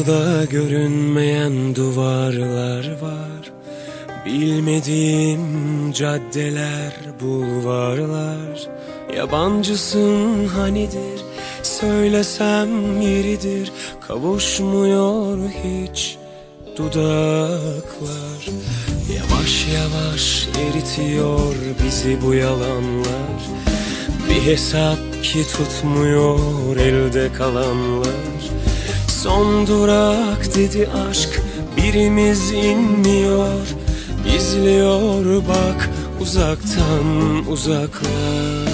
Yolda görünmeyen duvarlar var, bilmediğim caddeler, bulvarlar. Yabancısın hanidir, söylesem yeridir, kavuşmuyor hiç dudaklar. Yavaş yavaş eritiyor bizi bu yalanlar, bir hesap ki tutmuyor elde kalanlar. Son durak dedi aşk, birimiz inmiyor, izliyor bak uzaktan uzaklar.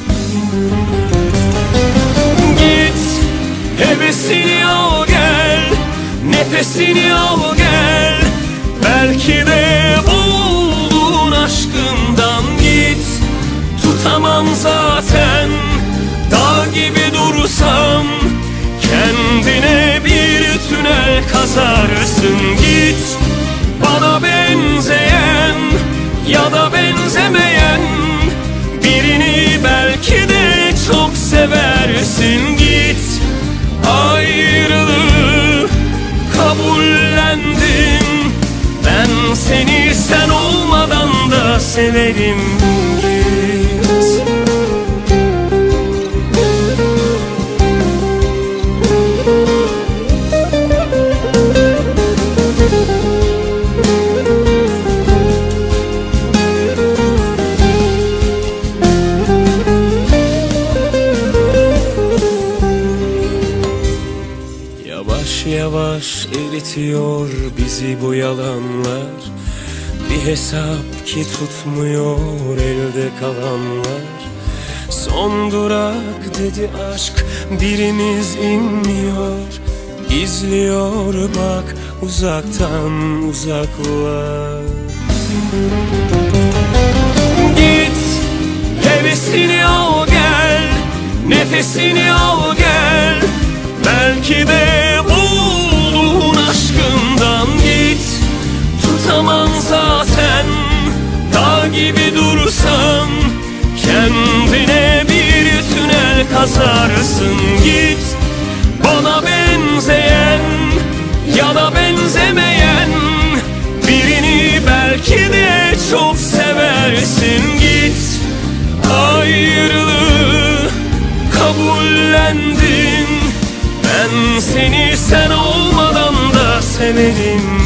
Git, hevesini al gel, nefesini al gel. Belki de buldun aşkından git. Tutamam zaten, dağ gibi dursam, kendine bir tünel kazarsın. Git, bana benzeyen ya da benzemeyen birini belki de çok seversin. Git, ayrılığı kabullendim, ben seni sen olmadan da severim. Git. Yavaş yavaş eritiyor bizi bu yalanlar, bir hesap ki tutmuyor elde kalanlar. Son durak dedi aşk, birimiz inmiyor, izliyor bak uzaktan uzaklar. Git, hevesini al gel, nefesini al gel. Belki de buldun aşkından git. Tutamam zaten, dağ gibi dursam, kendine bir tünel kazarsın. Git, bana benzeyen ya da benzemeyen birini belki de çok seversin. Git, ayrılığı kabullendim, ben seni sen olmadan da severim.